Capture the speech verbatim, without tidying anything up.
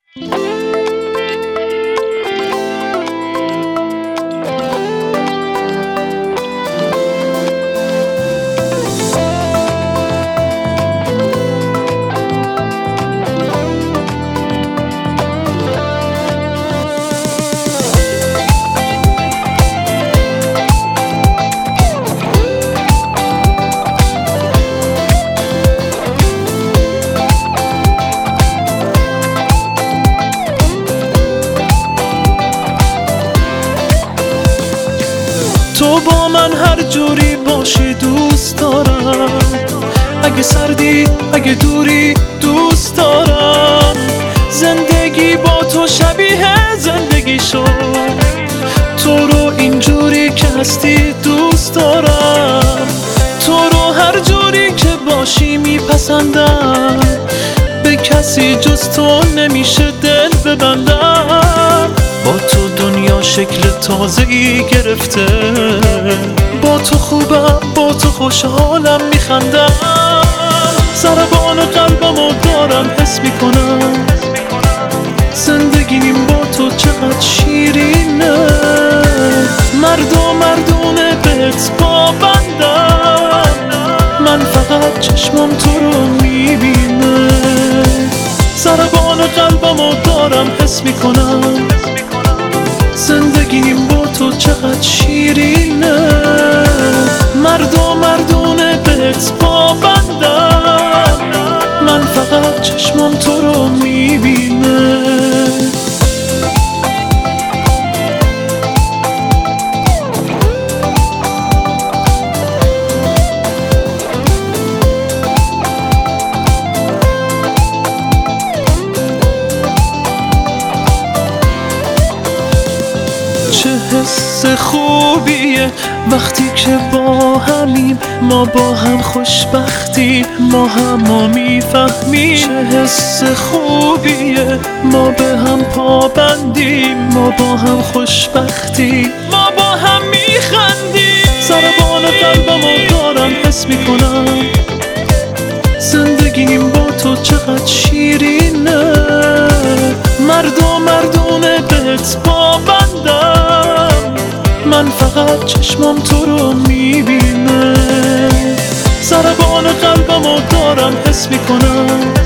تو با من هر جوری باشی دوست دارم، اگه سردی اگه دوری دوست دارم. زندگی با تو شبیه زندگی شد، تو رو اینجوری که هستی دوست دارم. تو رو هر جوری که باشی میپسندم، به کسی جز تو نمیشه دل ببندم. با تو دنیا شکل تازه‌ای گرفته، با تو خوبم با تو خوشحالم میخندم. ضربان قلبمو دارم حس میکنم، زندگیم با تو چقدر شیرینه. مرد و مردونه بهت پابندم، من فقط چشمم تو رو میبینه. ضربان قلبمو دارم حس میکنم، زندگیم با تو چقدر شیرینه. مرد و مردونه بهت پابندم، من فقط چشمم تو رو میبینه. چه حس خوبیه وقتی که با همیم، ما با هم خوشبختیم، ما همو میفهمیم. چه حس خوبیه ما به هم پابندیم، ما با هم خوشبختیم، ما با هم میخندیم. ضربان قلبمو دارم حس میکنم، زندگیم با تو چقدر شیرینه. مرد و مردونه بهت پابندم، من فقط چشمم تو رو میبینه. ضربان قلبمو دارم حس میکنم،